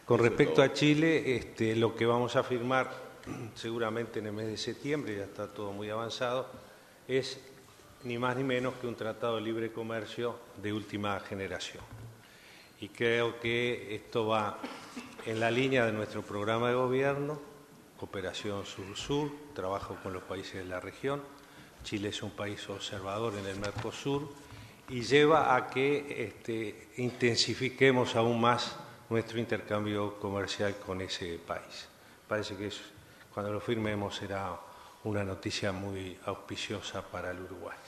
Con respecto a Chile, lo que vamos a firmar seguramente en el mes de septiembre, ya está todo muy avanzado, es ni más ni menos que un tratado de libre comercio de última generación. Y creo que esto va en la línea de nuestro programa de gobierno, cooperación sur-sur, trabajo con los países de la región. Chile es un país observador en el Mercosur y lleva a que intensifiquemos aún más nuestro intercambio comercial con ese país. Parece que cuando lo firmemos será una noticia muy auspiciosa para el Uruguay.